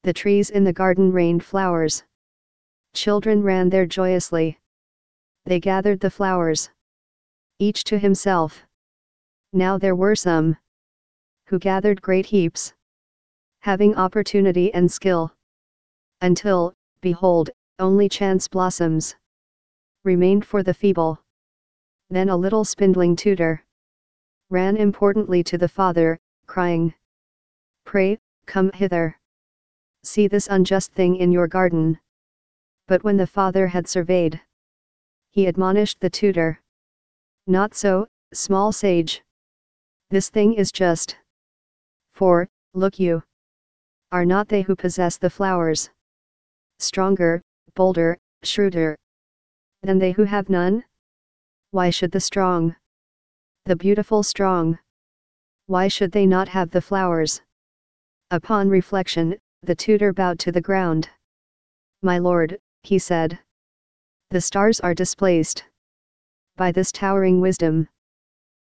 The trees in the garden rained flowers. Children ran there joyously. They gathered the flowers, each to himself. Now there were some who gathered great heaps, having opportunity and skill, until, behold, only chance blossoms remained for the feeble. Then a little spindling tutor ran importantly to the father, crying, "Pray, come hither. See this unjust thing in your garden." But when the father had surveyed, he admonished the tutor, "Not so, small sage. This thing is just. For, look you, are not they who possess the flowers stronger, bolder, shrewder than they who have none? Why should the strong, the beautiful strong, why should they not have the flowers?" Upon reflection, the tutor bowed to the ground. "My lord," he said, "the stars are displaced by this towering wisdom.